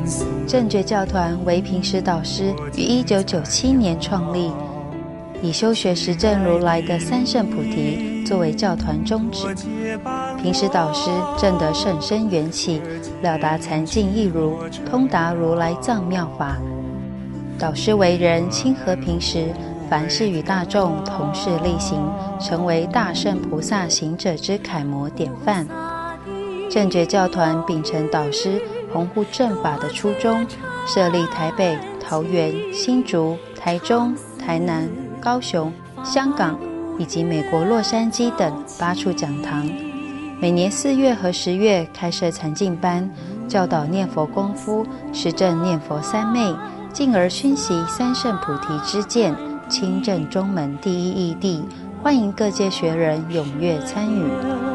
正觉教团为平时导师于1997年创立，以修学实证如来的三圣菩提作为教团宗旨。平时导师证得甚深缘起，了达禅境一如，通达如来藏妙法。导师为人亲和平时，凡事与大众同事力行，成为大圣菩萨行者之楷模典范。正觉教团秉承导师弘护正法的初衷，设立台北、桃园、新竹、台中、台南、高雄、香港以及美国洛杉矶等8处讲堂，每年4月和10月开设禅净班，教导念佛功夫，实证念佛三昧，进而熏习三圣菩提之见，亲证中门第一义谛，欢迎各界学人踊跃参与。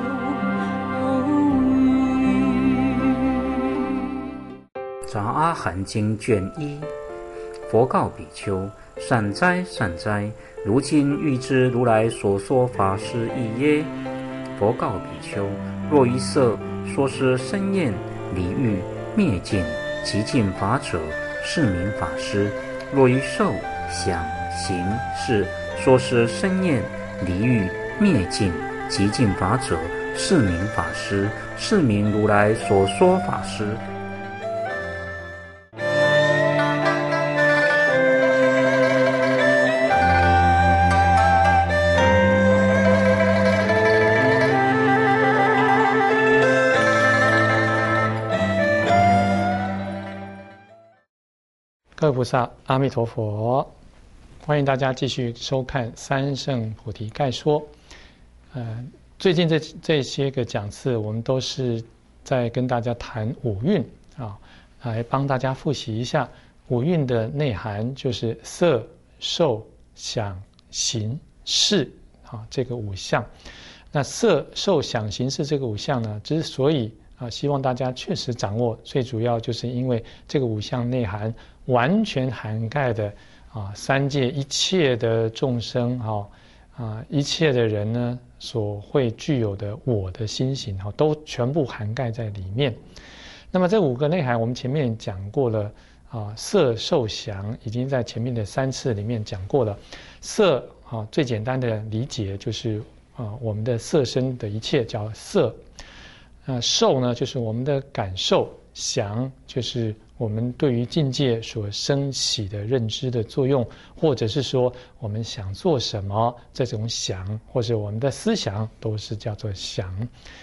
杂阿含经卷1，佛告比丘：善哉善哉，如今欲知如来所说法是义耶？佛告比丘：若于色说是生厌离欲灭尽极尽法者，是名法师；若于受想行识说是生厌离欲灭尽极尽法者，是名法师，是名如来所说法师。 各位菩萨，阿弥陀佛！欢迎大家继续收看《三圣菩提概说》。最近这些个讲次，我们都是在跟大家谈五蕴啊，来帮大家复习一下五蕴的内涵，就是色、受、想、行、识啊这个五项。那色、受、想、行、识这个五项呢，之所以希望大家确实掌握，最主要就是因为这个五项内涵完全涵盖的三界一切的众生一切的人呢所会具有的我的心行都全部涵盖在里面。那么这五个内涵我们前面讲过了色、受、想已经在前面的3次里面讲过了。色最简单的理解就是我们的色身的一切叫色。受呢就是我们的感受，想就是我们对于境界所升起的认知的作用，或者是说我们想做什么，这种想或者我们的思想都是叫做想。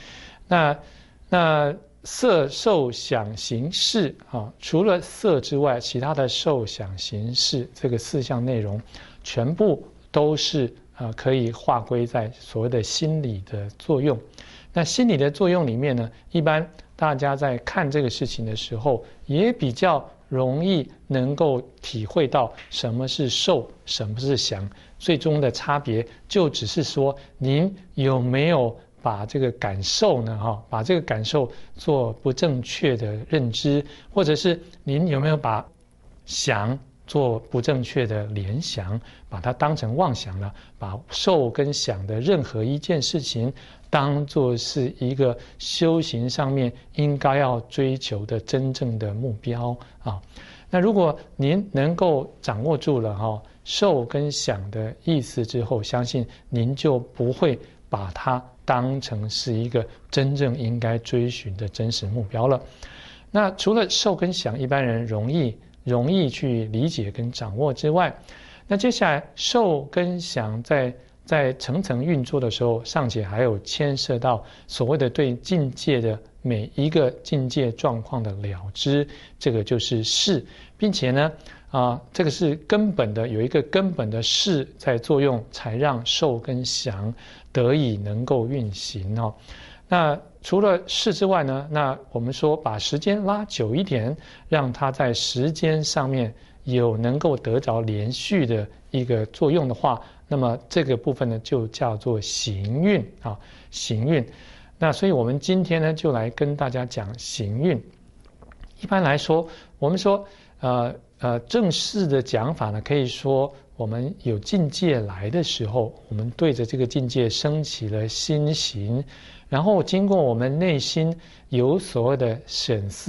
那色、受、想、行、识除了色之外，其他的受、想、行、识这个4项内容，全部都是可以划归在所谓的心理的作用。那心理的作用里面呢，一般大家在看这个事情的时候，也比较容易能够体会到什么是受，什么是想，最终的差别就只是说您有没有把这个感受呢把这个感受做不正确的认知，或者是您有没有把想做不正确的联想，把它当成妄想了，把受跟想的任何一件事情当作是一个修行上面应该要追求的真正的目标那如果您能够掌握住了受跟想的意思之后，相信您就不会把它当成是一个真正应该追寻的真实目标了。那除了受跟想一般人容易去理解跟掌握之外，那接下来受跟想在层层运作的时候，尚且还有牵涉到所谓的对境界的每一个境界状况的了知，这个就是识，并且呢这个是根本的，有一个根本的识在作用，才让受跟想得以能够运行那除了识之外呢，那我们说把时间拉久一点，让它在时间上面有能够得着连续的一个作用的话，那么这个部分呢就叫做行运行运。那所以我们今天呢就来跟大家讲行运。一般来说，我们说正式的讲法呢，可以说我们有境界来的时候，我们对着这个境界升起了心行，然后经过我们内心有所谓的审思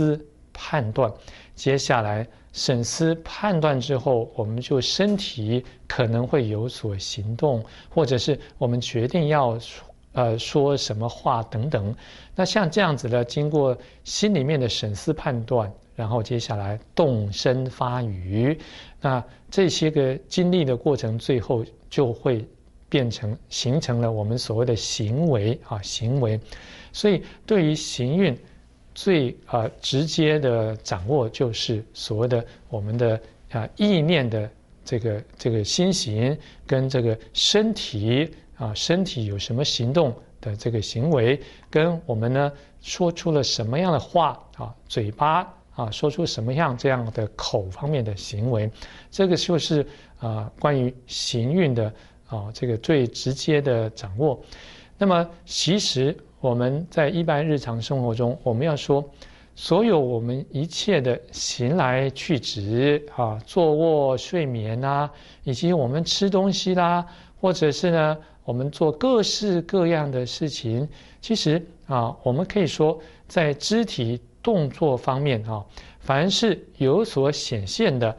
判断，接下来审思判断之后，我们就身体可能会有所行动，或者是我们决定要说什么话等等。那像这样子的，经过心里面的审思判断，然后接下来动身发语，那这些个经历的过程，最后就会形成了我们所谓的行为行为。所以对于行运最直接的掌握，就是所谓的我们的意念的这个心行跟这个身体身体有什么行动的这个行为，跟我们呢说出了什么样的话嘴巴说出什么样这样的口方面的行为，这个就是关于行运的这个最直接的掌握。那么其实我们在一般日常生活中，我们要说所有我们一切的行来去止坐卧睡眠以及我们吃东西啦，或者是呢我们做各式各样的事情，其实我们可以说在肢体动作方面凡是有所显现的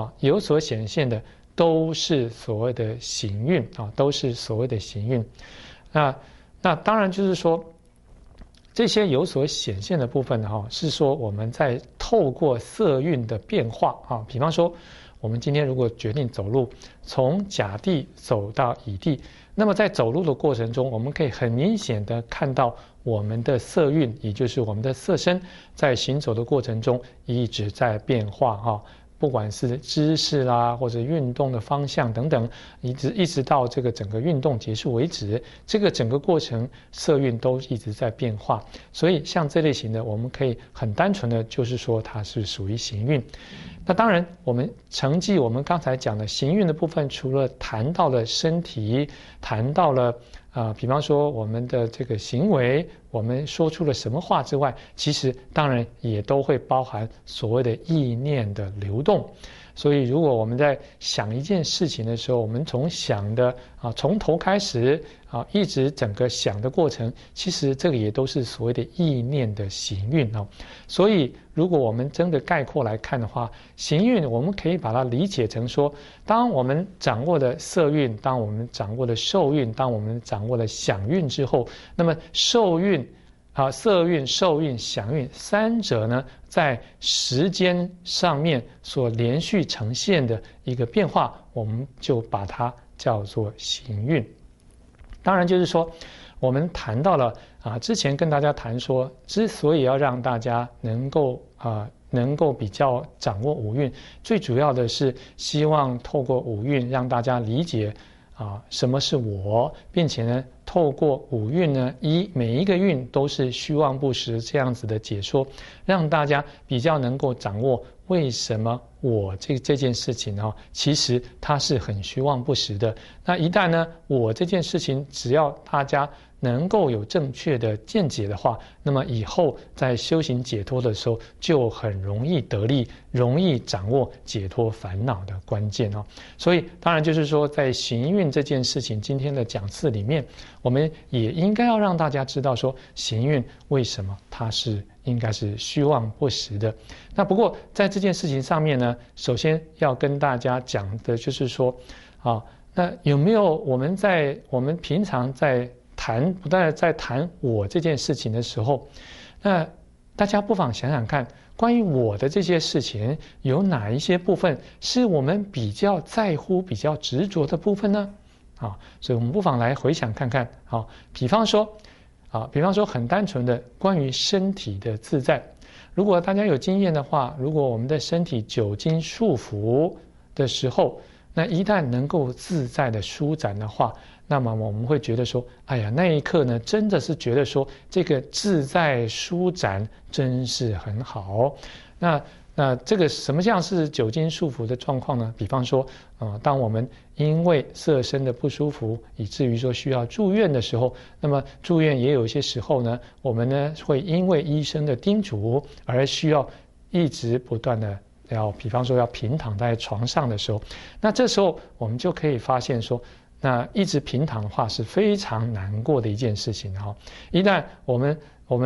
都是所谓的行运都是所谓的行运。那当然就是说，这些有所显现的部分是说我们在透过色运的变化比方说我们今天如果决定走路，从甲地走到乙地，那么在走路的过程中，我们可以很明显的看到我们的色运，也就是我们的色身，在行走的过程中一直在变化不管是姿势啦，或者运动的方向等等，一直到这个整个运动结束为止，这个整个过程色运都一直在变化。所以像这类型的，我们可以很单纯的就是说它是属于行运。那当然我们承继我们刚才讲的行运的部分，除了谈到了身体，谈到了比方说我们的这个行为，我们说出了什么话之外，其实当然也都会包含所谓的意念的流动。所以如果我们在想一件事情的时候，我们从想的从头开始一直整个想的过程，其实这个也都是所谓的意念的行运所以如果我们真的概括来看的话，行运我们可以把它理解成说，当我们掌握了色运，当我们掌握了受运，当我们掌握了想运之后，那么受运色运、受运、想运三者呢，在时间上面所连续呈现的一个变化，我们就把它叫做行运。当然就是说我们谈到了之前跟大家谈说，之所以要让大家能够比较掌握五运，最主要的是希望透过五运让大家理解什么是我，并且呢透过五运呢每一个运都是虚妄不实这样子的解说，让大家比较能够掌握为什么我这件事情其实它是很虚妄不实的。那一旦呢我这件事情只要大家能够有正确的见解的话，那么以后在修行解脱的时候就很容易得力，容易掌握解脱烦恼的关键所以当然就是说，在行运这件事情今天的讲次里面，我们也应该要让大家知道说，行运为什么它是应该是虚妄不实的。那不过在这件事情上面呢，首先要跟大家讲的就是说那有没有我们平常不但在谈我这件事情的时候，那大家不妨想想看，关于我的这些事情，有哪一些部分是我们比较在乎、比较执着的部分呢？所以我们不妨来回想看看比方说很单纯的关于身体的自在，如果大家有经验的话，如果我们的身体久经束缚的时候，那一旦能够自在的舒展的话，那么我们会觉得说，哎呀，那一刻呢，真的是觉得说，这个自在舒展真是很好。那这个什么样是久经束缚的状况呢？比方说，当我们因为色身的不舒服，以至于说需要住院的时候，那么住院也有一些时候呢，我们呢会因为医生的叮嘱而需要一直不断的比方说要平躺在床上的时候，那这时候我们就可以发现说，那一直平躺的话是非常难过的一件事情一旦我们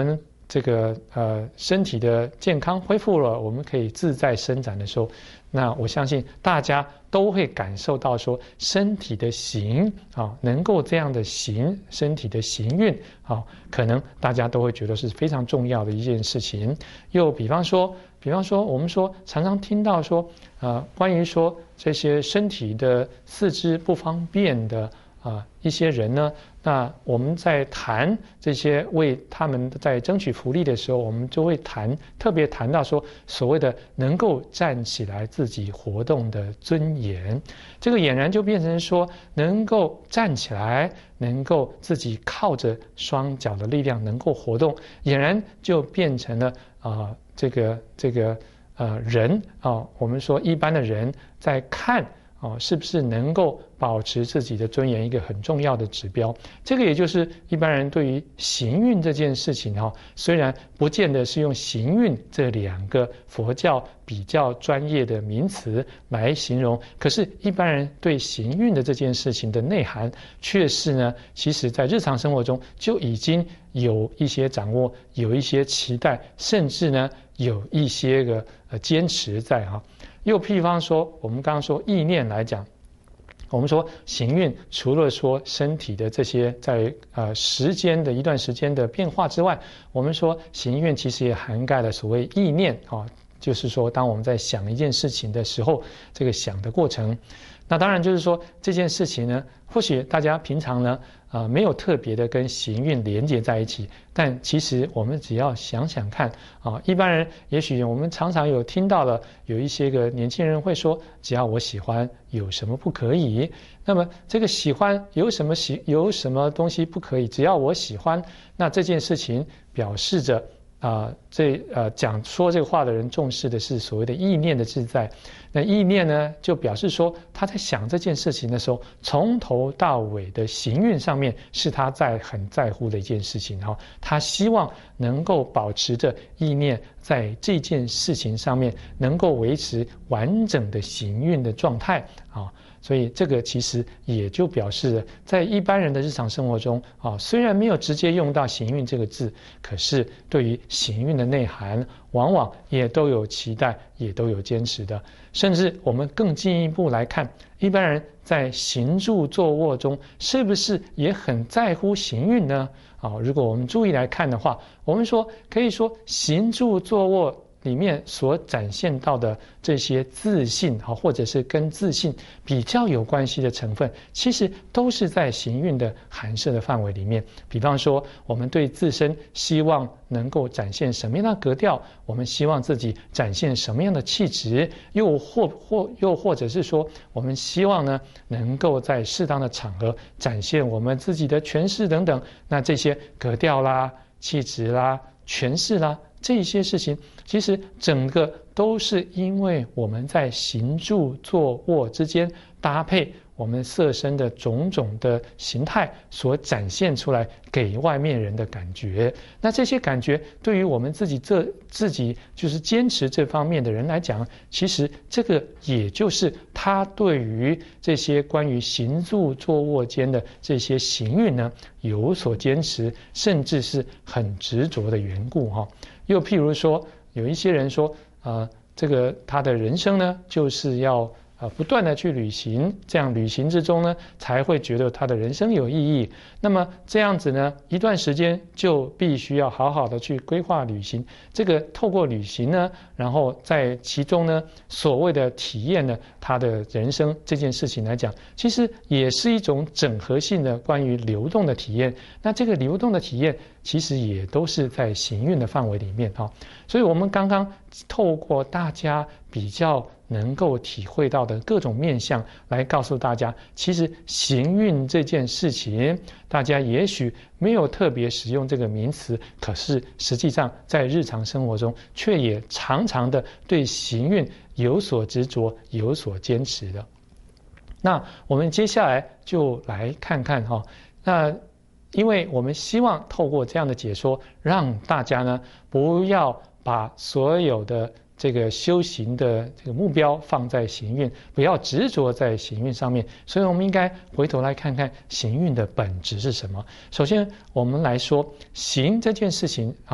这个身体的健康恢复了，我们可以自在伸展的时候，那我相信大家都会感受到说身体的行能够这样的行，身体的行运可能大家都会觉得是非常重要的一件事情。又比方说我们说常常听到说关于说这些身体的四肢不方便的一些人呢，那我们在谈这些为他们在争取福利的时候，我们就会特别谈到说所谓的能够站起来自己活动的尊严。这个俨然就变成说能够站起来，能够自己靠着双脚的力量能够活动，俨然就变成了这个人我们说一般的人在看是不是能够保持自己的尊严一个很重要的指标。这个也就是一般人对于行运这件事情虽然不见得是用行运这两个佛教比较专业的名词来形容，可是一般人对行运的这件事情的内涵却是呢，其实在日常生活中就已经有一些掌握，有一些期待，甚至呢有一些个坚持在又譬方说我们刚刚说意念来讲，我们说行运除了说身体的这些在时间的一段时间的变化之外，我们说行运其实也涵盖了所谓意念就是说当我们在想一件事情的时候，这个想的过程。那当然就是说这件事情呢，或许大家平常呢没有特别的跟行运连接在一起，但其实我们只要想想看一般人也许我们常常有听到了有一些个年轻人会说，只要我喜欢有什么不可以。那么这个喜欢有什么东西不可以，只要我喜欢，那这件事情表示着讲说这个话的人重视的是所谓的意念的自在。那意念呢，就表示说他在想这件事情的时候，从头到尾的行运上面是他很在乎的一件事情他希望能够保持着意念在这件事情上面能够维持完整的行运的状态所以这个其实也就表示了，在一般人的日常生活中虽然没有直接用到行运这个字，可是对于行运的内涵往往也都有期待，也都有坚持的。甚至我们更进一步来看，一般人在行住坐卧中是不是也很在乎行运呢？如果我们注意来看的话，我们说可以说行住坐卧里面所展现到的这些自信或者是跟自信比较有关系的成分，其实都是在行运的涵摄的范围里面。比方说我们对自身希望能够展现什么样的格调，我们希望自己展现什么样的气质，又或者是说我们希望呢能够在适当的场合展现我们自己的诠释等等，那这些格调啦、气质啦、诠释啦，这些事情其实整个都是因为我们在行住坐卧之间搭配我们色身的种种的形态所展现出来给外面人的感觉。那这些感觉对于我们自己就是坚持这方面的人来讲，其实这个也就是他对于这些关于行住坐卧间的这些行运呢有所坚持，甚至是很执着的缘故又譬如说有一些人说这个他的人生呢就是要不断的去旅行，这样旅行之中呢才会觉得他的人生有意义。那么这样子呢一段时间就必须要好好的去规划旅行，这个透过旅行呢，然后在其中呢所谓的体验呢他的人生这件事情来讲，其实也是一种整合性的关于流动的体验。那这个流动的体验其实也都是在行运的范围里面所以我们刚刚透过大家比较能够体会到的各种面向来告诉大家，其实行运这件事情大家也许没有特别使用这个名词，可是实际上在日常生活中却也常常的对行运有所执着，有所坚持的。那我们接下来就来看看那因为我们希望透过这样的解说，让大家呢不要把所有的这个修行的这个目标放在行运，不要执着在行运上面，所以我们应该回头来看看行运的本质是什么。首先我们来说行这件事情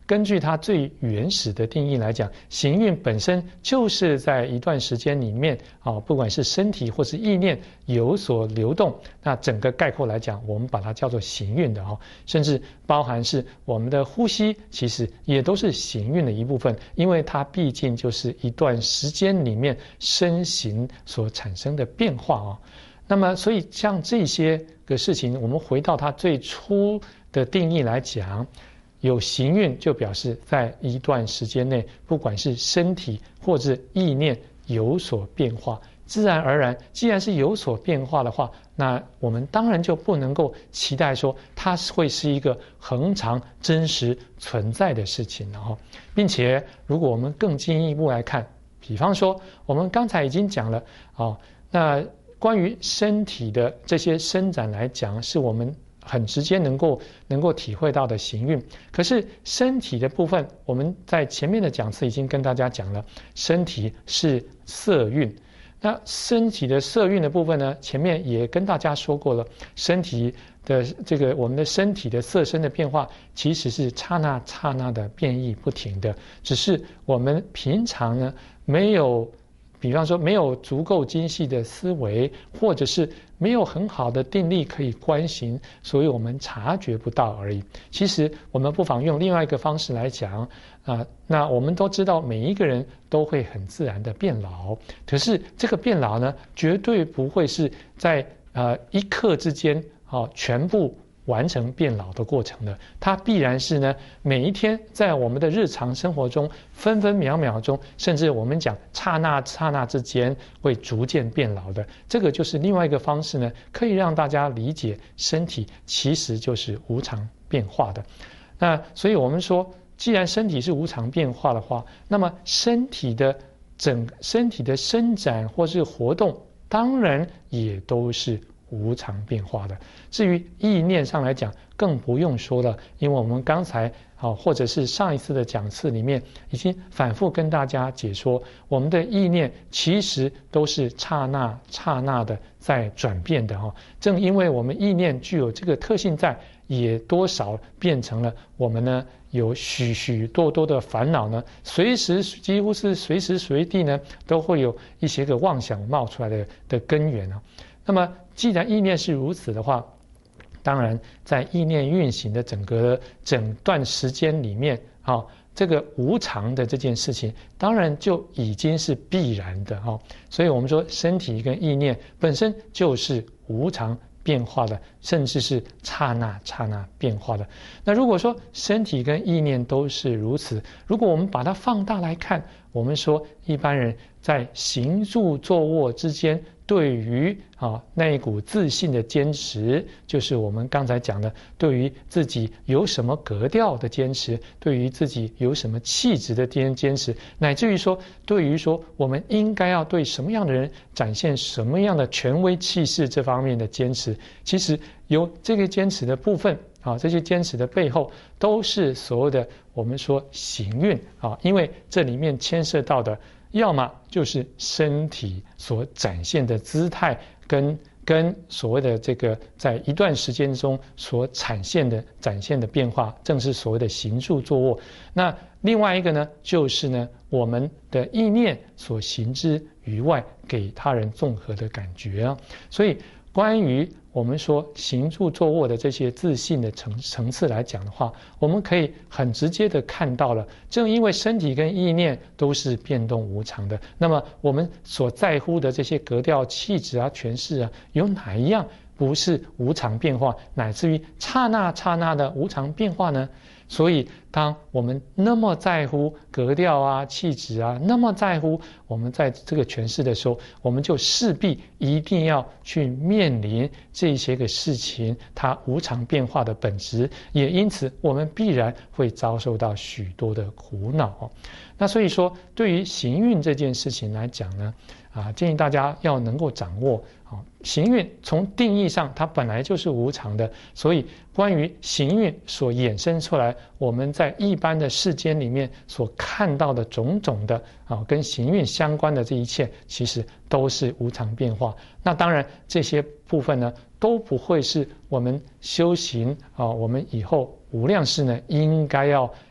根据它最原始的定义来讲，行运本身就是在一段时间里面不管是身体或是意念有所流动，那整个概括来讲，我们把它叫做行运的甚至包含是我们的呼吸，其实也都是行运的一部分，因为它毕竟就是一段时间里面身形所产生的变化那么所以像这些个事情，我们回到它最初的定义来讲，有行运就表示在一段时间内，不管是身体或者意念有所变化，自然而然，既然是有所变化的话，那我们当然就不能够期待说它会是一个恒常真实存在的事情了并且如果我们更进一步来看，比方说我们刚才已经讲了那关于身体的这些伸展来讲，是我们很直接能够体会到的行运。可是身体的部分，我们在前面的讲次已经跟大家讲了，身体是色运。那身体的色运的部分呢，前面也跟大家说过了，身体的我们的身体的色身的变化，其实是刹那刹那的变异不停的，只是我们平常呢没有。比方说没有足够精细的思维，或者是没有很好的定力可以观行，所以我们察觉不到而已。其实我们不妨用另外一个方式来讲那我们都知道每一个人都会很自然的变老，可是这个变老呢，绝对不会是在一刻之间全部完成变老的过程的，它必然是呢每一天在我们的日常生活中分分秒秒中，甚至我们讲刹那刹那之间会逐渐变老的。这个就是另外一个方式呢，可以让大家理解身体其实就是无常变化的。那所以我们说，既然身体是无常变化的话，那么身体的伸展或是活动，当然也都是无常变化的。至于意念上来讲，更不用说了，因为我们刚才或者是上一次的讲次里面已经反复跟大家解说，我们的意念其实都是刹那刹那的在转变的正因为我们意念具有这个特性在，也多少变成了我们呢有许许多多的烦恼呢，几乎是随时随地呢都会有一些个妄想冒出来的根源那么既然意念是如此的话，当然在意念运行的整段时间里面这个无常的这件事情当然就已经是必然的所以我们说身体跟意念本身就是无常变化的，甚至是刹那刹那变化的。那如果说身体跟意念都是如此，如果我们把它放大来看，我们说一般人在行住坐卧之间，对于那一股自信的坚持，就是我们刚才讲的，对于自己有什么格调的坚持，对于自己有什么气质的坚持，乃至于说对于说我们应该要对什么样的人展现什么样的权威气势这方面的坚持，其实有这个坚持的部分这些坚持的背后都是所谓的我们说行运因为这里面牵涉到的要么就是身体所展现的姿态跟所谓的这个在一段时间中所展现的变化，正是所谓的行住坐卧。那另外一个呢，就是呢我们的意念所行之于外，给他人综合的感觉所以关于我们说行住坐卧的这些自信的层次来讲的话，我们可以很直接的看到了，正因为身体跟意念都是变动无常的，那么我们所在乎的这些格调气质诠释有哪一样不是无常变化，乃至于刹那刹那的无常变化呢？所以当我们那么在乎格调气质那么在乎我们在这个诠释的时候，我们就势必一定要去面临这些个事情它无常变化的本质，也因此我们必然会遭受到许多的苦恼那所以说对于行运这件事情来讲呢建议大家要能够掌握行运从定义上它本来就是无常的，所以关于行运所衍生出来我们在一般的世间里面所看到的种种的跟行运相关的这一切，其实都是无常变化。那当然这些部分呢都不会是我们修行我们以后无量世呢应该要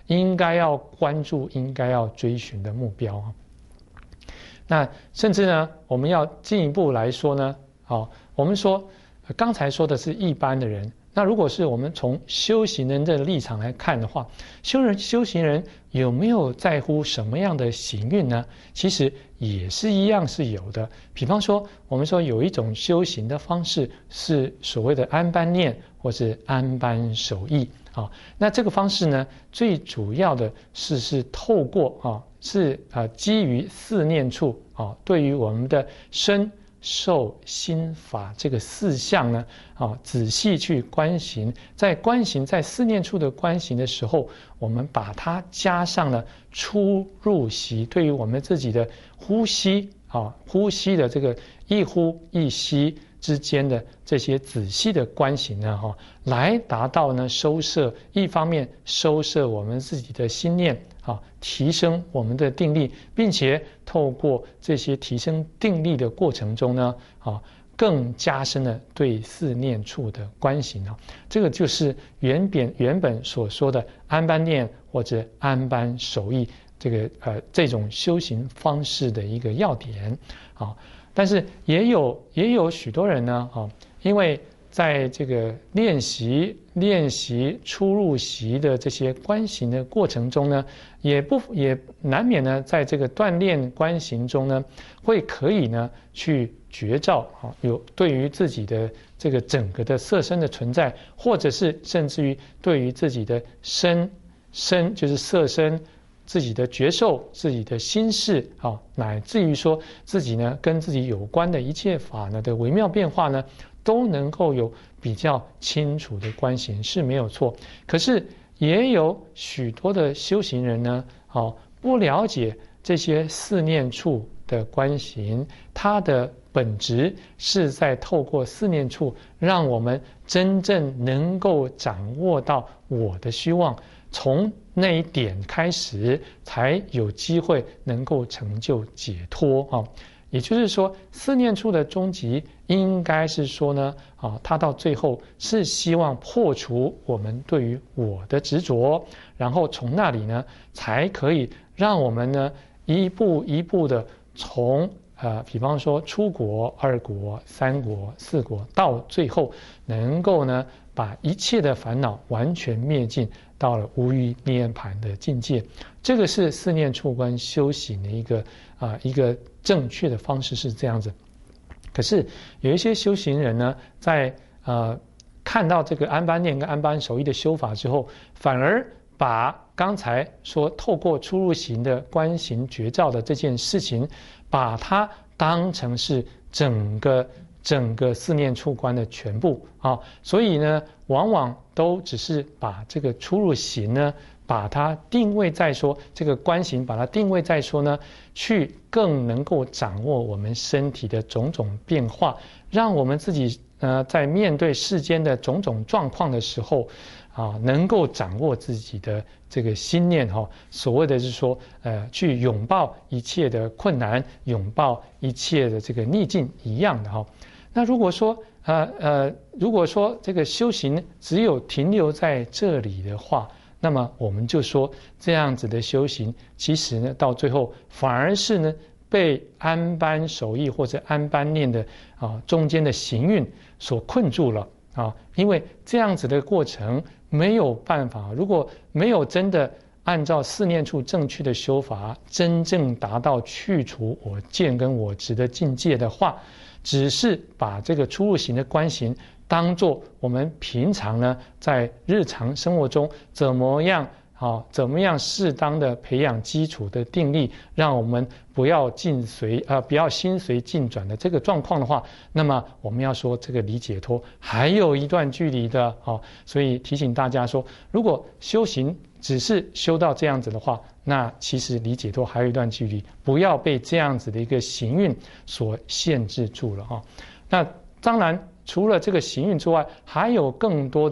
应该要关注、应该要追寻的目标啊。那甚至呢，我们要进一步来说呢，我们说刚才说的是一般的人，那如果是我们从修行人的立场来看的话，修行人有没有在乎什么样的行运呢？其实也是一样是有的。比方说，我们说有一种修行的方式是所谓的安般念或是安般守意啊。那这个方式呢，最主要的是透过基于四念处对于我们的身受心法这个四项呢，仔细去观行，在四念处的观行的时候，我们把它加上了出入息，对于我们自己的呼吸呼吸的这个一呼一吸之间的这些仔细的观行呢，来达到呢收摄，一方面收摄我们自己的心念，提升我们的定力，并且透过这些提升定力的过程中呢，更加深了对四念处的观行啊。这个就是原本所说的安般念或者安般守意这种修行方式的一个要点啊。但是也有许多人呢因为在这个练习出入息的这些观行的过程中呢，也难免呢，在这个锻炼观行中呢，可以呢去觉照有对于自己的这个整个的色身的存在，或者是甚至于对于自己的身就是色身，自己的觉受、自己的心事乃至于说自己呢跟自己有关的一切法呢的微妙变化呢，都能够有比较清楚的观行是没有错。可是也有许多的修行人呢，不了解这些四念处的观行，它的本质是在透过四念处，让我们真正能够掌握到我的虚妄，从那一点开始，才有机会能够成就解脱也就是说，四念处的终极应该是说呢，它到最后是希望破除我们对于我的执着，然后从那里呢，才可以让我们呢一步一步的从比方说出国、二国、三国、四国，到最后能够呢把一切的烦恼完全灭尽，到了无余涅槃的境界。这个是四念处观修行的一个正确的方式是这样子。可是有一些修行人呢，在看到这个安般念跟安般守意的修法之后，反而把刚才说透过出入行的观行觉照的这件事情，把它当成是整个四念处观的全部所以呢，往往都只是把这个出入行呢，把它定位在说这个观行，把它定位在说呢，去更能够掌握我们身体的种种变化，让我们自己在面对世间的种种状况的时候能够掌握自己的这个心念所谓的是说去拥抱一切的困难，拥抱一切的这个逆境一样的那如果说这个修行只有停留在这里的话，那么我们就说这样子的修行，其实呢到最后反而是呢被安般守意或者安般念的中间的行运所困住了因为这样子的过程没有办法，如果没有真的按照四念处正确的修法，真正达到去除我见跟我执的境界的话，只是把这个出入行的观行当作我们平常呢在日常生活中怎么样适当的培养基础的定力，让我们不要心随境转的这个状况的话，那么我们要说这个离解脱还有一段距离的所以提醒大家说，如果修行只是修到这样子的话，那其实离解脱还有一段距离，不要被这样子的一个行运所限制住了那当然除了这个行运之外，还有更多的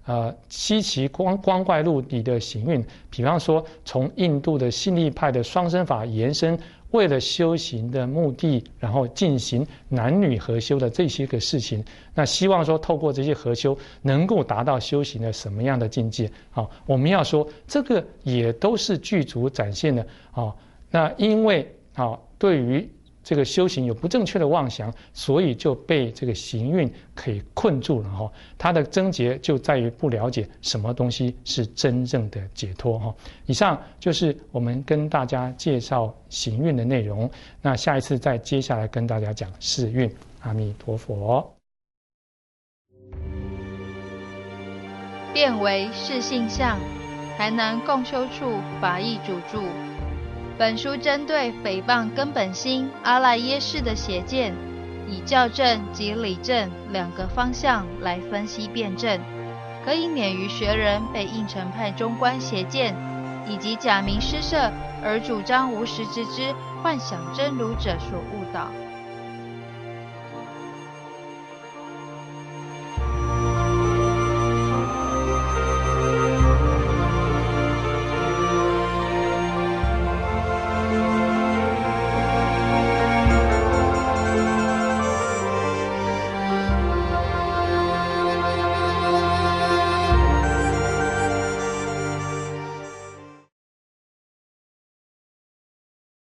稀奇光怪陆离的行运，比方说从印度的信力派的双生法延伸，为了修行的目的，然后进行男女合修的这些个事情，那希望说透过这些合修能够达到修行的什么样的境界？好，我们要说这个也都是具足展现的。好，那因为对于这个修行有不正确的妄想，所以就被这个行运给困住了哈。它的症结就在于不了解什么东西是真正的解脱哈。以上就是我们跟大家介绍行运的内容。那下一次再接下来跟大家讲世运。阿弥陀佛。 变为是性相，台南共修处法义主著。本书针对诽谤根本心阿赖耶识的邪见，以教正及理正两个方向来分析辩证，可以免于学人被应成派中观邪见以及假名施设而主张无实之知、幻想真如者所误导。